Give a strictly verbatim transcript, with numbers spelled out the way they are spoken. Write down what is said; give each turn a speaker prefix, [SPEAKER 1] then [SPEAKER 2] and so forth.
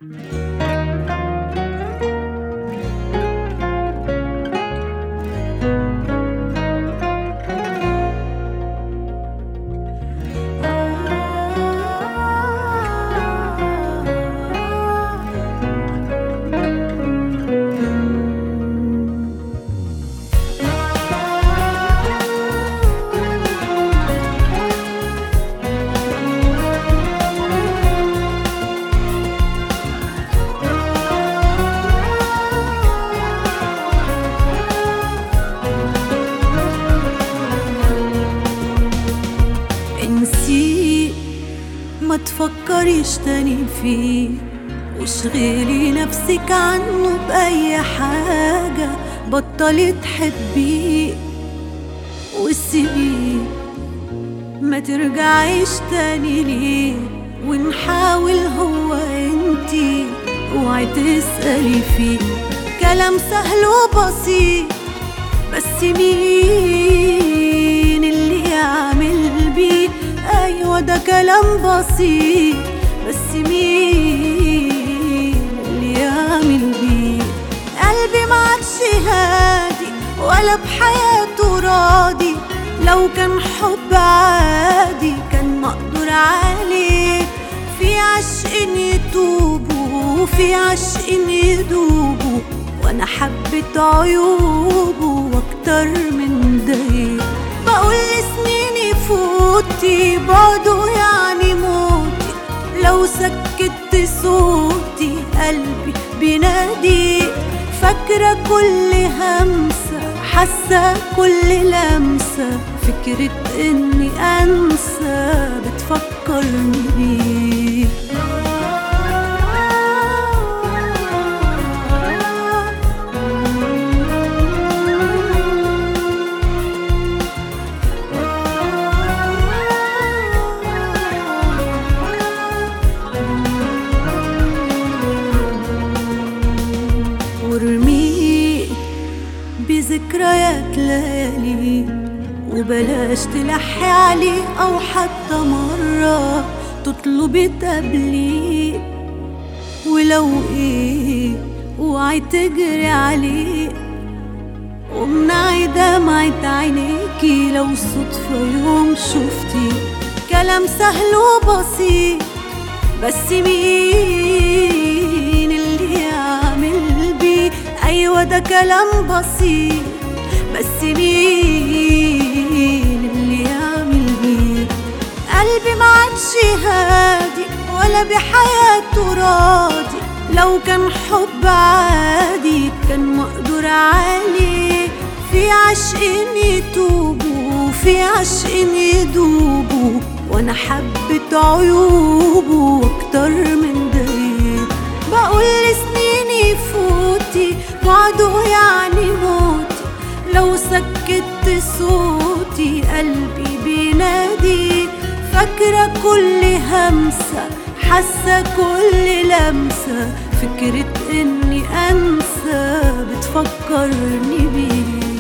[SPEAKER 1] انسيه ما تفكريش تاني فيه، واشغلي نفسك عنه بأي حاجة، بطلي تحبيه وسيبيه، ما ترجعيش تاني ليه، ونحاول هو انتي، اوعي تسألي فيه. كلام سهل وبسيط، بس مين اللي يعمل بيه؟ ايوه ده كلام بسيط، بس مين اللي يعمل بيه؟ قلبي معكش هادي ولا بحياته راضي، لو كان حب عادي كان مقدور عليه. في عشق يتوبوا وفي عشق يدوبوا، وانا حبيت عيوبه واكتر من ده. بقول سنين يفوتي بعده يعني موتي، لو سكت صوتي قلبي بينادي. فاكرة كل همسة، حاسة كل لمسة، فكرة اني انسى بتفكرني بيه. وارميه بذكريات ليالي، وبلاش تلحي عليه أو حتى مرة تطلبي تقابليه. ولو ايه اوعي تجري عليه، وامنعي دمعة عينيكي لو صدفة يوم شفتي. كلام سهل وبسيط، بس مين اللي يعمل بيه؟ ايوه ده كلام بسيط، بس مين اللي يعمل بيه؟ قلبي معكش هادي ولا بحياته راضي، لو كان حب عادي كان مقدور عليه. في عشق يتوبوا وفي عشق يدوبوا، وانا حبيت عيوبه اكتر من ده. بقول سنين يفوتي بعده يعني موتي، لو سكت صوتي قلبي بينادي. فاكرة كل همسة، حاسة كل لمسة، فكرة اني انسى بتفكرني بيه.